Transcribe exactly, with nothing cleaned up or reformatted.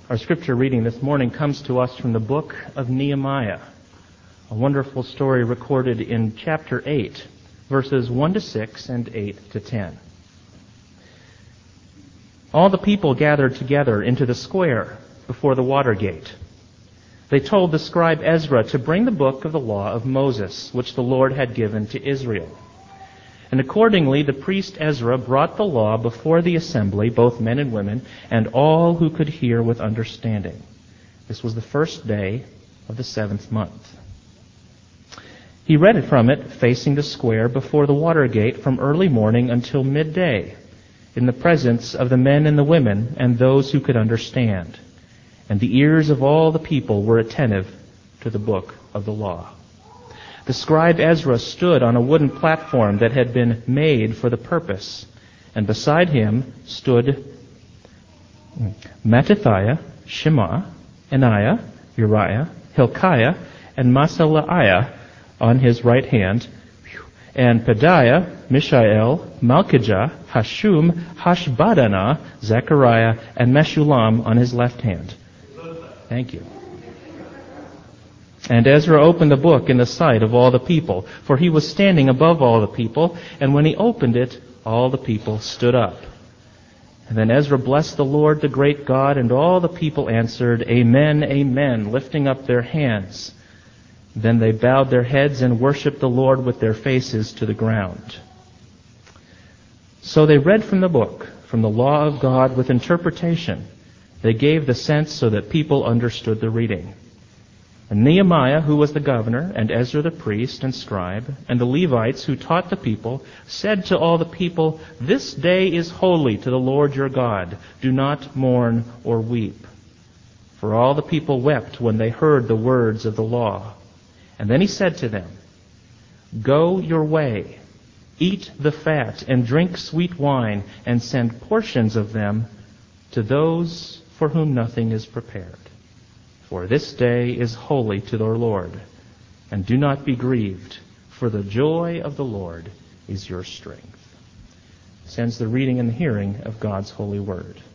Our scripture reading this morning comes to us from the book of Nehemiah, a wonderful story recorded in chapter eight, verses one to six and eight to ten. All the people gathered together into the square before the water gate. They told the scribe Ezra to bring the book of the law of Moses, which the Lord had given to Israel. And accordingly, the priest Ezra brought the law before the assembly, both men and women, and all who could hear with understanding. This was the first day of the seventh month. He read it from it, facing the square before the water gate from early morning until midday, in the presence of the men and the women and those who could understand. And the ears of all the people were attentive to the book of the law. The scribe Ezra stood on a wooden platform that had been made for the purpose, and beside him stood Mattithiah, Shema, Ananiah, Uriah, Hilkiah, and Maaseiah on his right hand, and Pedaiah, Mishael, Malchijah, Hashum, Hashbaddanah, Zechariah, and Meshullam on his left hand. Thank you. And Ezra opened the book in the sight of all the people, for he was standing above all the people, and when he opened it, all the people stood up. And then Ezra blessed the Lord, the great God, and all the people answered, Amen, Amen, lifting up their hands. Then they bowed their heads and worshipped the Lord with their faces to the ground. So they read from the book, from the law of God with interpretation. They gave the sense so that people understood the reading. And Nehemiah, who was the governor, and Ezra the priest and scribe, and the Levites who taught the people, said to all the people, This day is holy to the Lord your God. Do not mourn or weep. For all the people wept when they heard the words of the law. And then he said to them, Go your way, eat the fat, and drink sweet wine, and send portions of them to those for whom nothing is prepared. For this day is holy to the Lord. And do not be grieved, for the joy of the Lord is your strength. This ends the reading and the hearing of God's holy word.